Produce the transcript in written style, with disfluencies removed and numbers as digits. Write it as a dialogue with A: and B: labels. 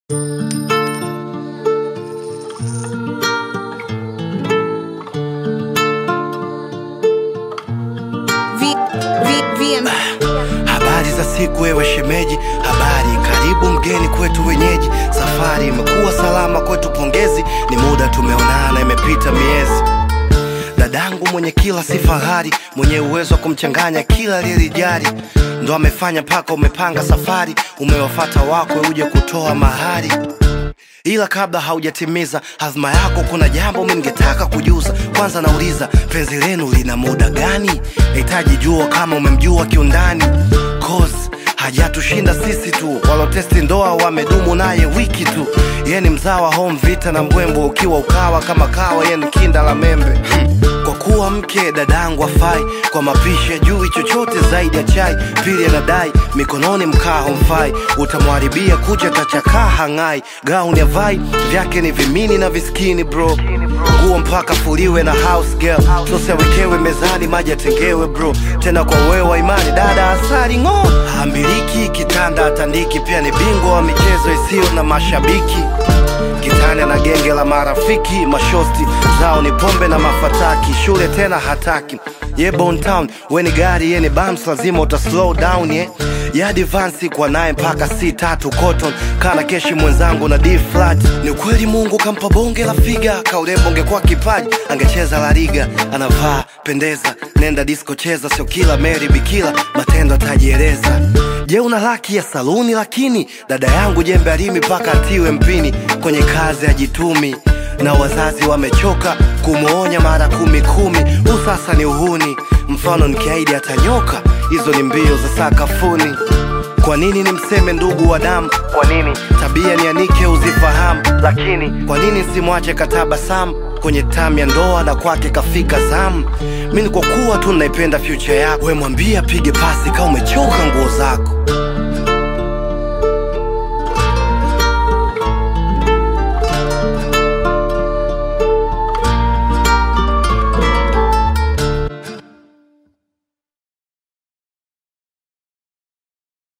A: Habari za siku ewe shemeji, habari, karibu mgeni kwetu wenyeji. Safari imekuwa salama kwetu, pongezi, ni muda tumeonana, imepita miezi. Dadangu mwenye kila sifahari, mwenye uwezo wa kumchanganya kila lilijari, ndo amefanya paka umepanga safari, umewafata wako uje kutoa mahari. Ila kabla haujatimiza hazma yako, kuna jambo mimi ningetaka kujuza. Kwanza nauliza, penzi lenu lina muda gani? Nahitaji jua kama umemjua kiundani, cause hajatushinda sisi tu, walotesti ndoa wamedumu naye wiki tu. Yeye ni mzawa home vita na mbwembo, ukiwa ukawa kama kawa, yeye ni kinda la membe. Kwa kuwa mke dadangu afai kwa mapishi ya juu chochote zaidi ya chai. Pili anadai mikononi mkaa homfai, utamwaribia kucha tachakaa hangai. Gauni ya vai vyake ni vimini na viskini bro, nguo mpaka fuliwe na house girl. Tose wekewe mezani maji atengewe bro, tena kwa wewa imani dada asari ngo. Hambiliki kitanda atandiki, pia ni bingwa wa michezo isiyo na mashabiki. Kitani na genge la marafiki, mashosti zao ni pombe na mafataki. Shule tena hataki, ye Bone Town, we ni gari ye ni bumps, lazima uta slow down ye. Ya advance kwa nae mpaka C3 cotton, kana keshi mwenzangu na D flat. Ni ukweli Mungu kampa bonge la figa, kaulembo ungekuwa kipaji angecheza La Liga. Anavaa pendeza, nenda disco cheza, sio kila Mary bikila, matendo atajieleza. Je, una laki ya saluni? Lakini dada yangu jembe alimi paka atiwe mpini, kwenye kazi ajitumi na wazazi wamechoka kumuonya mara 10. Usasa ni uhuni, mfano nikiahidi atanyoka, hizo ni mbio za sakafuni. Kwa nini nimseme ndugu wa damu? Kwa nini tabia nianike uzifahamu? Lakini kwa nini simwache katabasamu kwenye tamu ya ndoa na kwake kafika zamu? Mimi kwa kuwa tu naipenda future yako, we mwambie apige pasi kama umechoka nguo zako.